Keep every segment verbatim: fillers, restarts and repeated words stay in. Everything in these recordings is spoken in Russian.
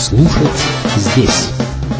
Слушать здесь.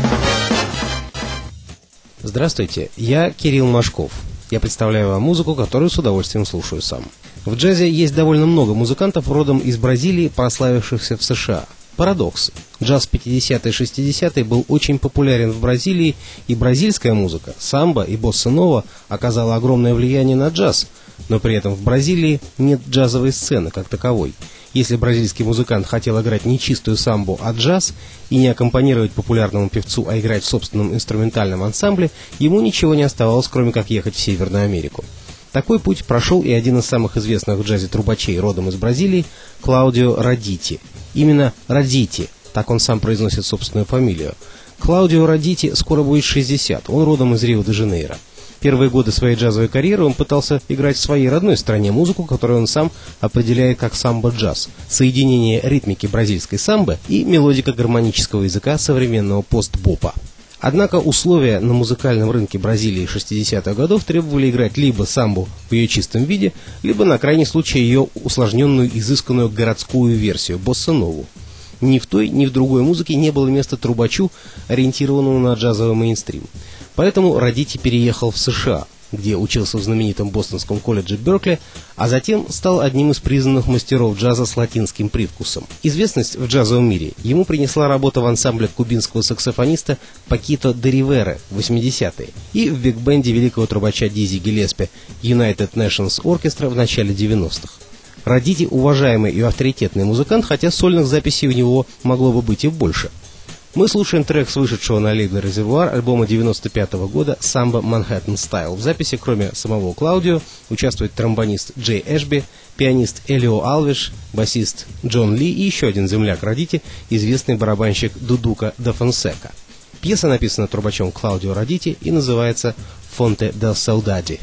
Здравствуйте, я Кирилл Машков. Я представляю вам музыку, которую с удовольствием слушаю сам. В джазе есть довольно много музыкантов родом из Бразилии, прославившихся в США. Парадокс. Джаз пятидесятые и шестидесятые был очень популярен в Бразилии, и бразильская музыка, самбо и босса-нова, оказала огромное влияние на джаз, но при этом в Бразилии нет джазовой сцены как таковой. Если бразильский музыкант хотел играть не чистую самбу, а джаз, и не аккомпанировать популярному певцу, а играть в собственном инструментальном ансамбле, ему ничего не оставалось, кроме как ехать в Северную Америку. Такой путь прошел и один из самых известных в джазе трубачей родом из Бразилии, Клаудио Радити. Именно Радити, так он сам произносит собственную фамилию. Клаудио Радити скоро будет шестьдесят, он родом из Рио-де-Жанейро. Первые годы своей джазовой карьеры он пытался играть в своей родной стране музыку, которую он сам определяет как самбо-джаз. Соединение ритмики бразильской самбы и мелодика гармонического языка современного пост-бопа. Однако условия на музыкальном рынке Бразилии шестидесятых годов требовали играть либо самбу в ее чистом виде, либо на крайний случай ее усложненную, изысканную городскую версию, босса-нову. Ни в той, ни в другой музыке не было места трубачу, ориентированному на джазовый мейнстрим. Поэтому Радити переехал в США, где учился в знаменитом бостонском колледже Беркли, а затем стал одним из признанных мастеров джаза с латинским привкусом. Известность в джазовом мире ему принесла работа в ансамбле кубинского саксофониста Пакито де Ривера в восьмидесятые и в биг-бенде великого трубача Дизи Гиллеспи United Nations Orchestra в начале девяностых. Радити уважаемый и авторитетный музыкант, хотя сольных записей у него могло бы быть и больше. Мы слушаем трек с вышедшего на лейбле «Резервуар» альбома девяносто пятого года «Samba Manhattan Style». В записи, кроме самого Клаудио, участвует тромбонист Джей Эшби, пианист Элио Алвиш, басист Джон Ли и еще один земляк Радити, известный барабанщик Дудука да Фонсека. Пьеса написана трубачом Клаудио Радити и называется «Fonte da Saudade».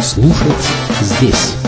слушать здесь.